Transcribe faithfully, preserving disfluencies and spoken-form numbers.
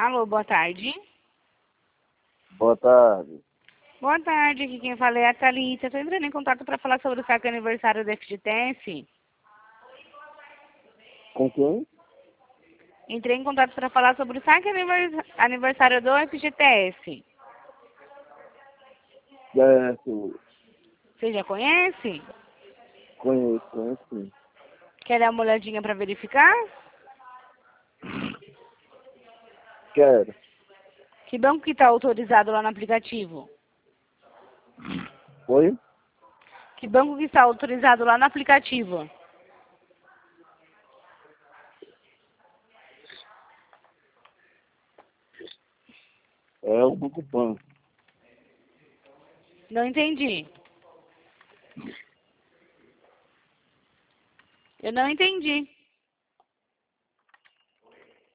Alô, boa tarde. Boa tarde. Boa tarde, aqui quem fala é a Thalita. Estou entrando em contato para falar sobre o saque aniversário do F G T S. Com quem? Entrei em contato para falar sobre o saque anivers- aniversário do F G T S. Certo. Você já conhece? Conheço, conheço sim. Quer dar uma olhadinha para verificar? Quero. Que banco que está autorizado lá no aplicativo? Oi? Que banco que está autorizado lá no aplicativo? É o Banco Pan. Não entendi. Eu não entendi.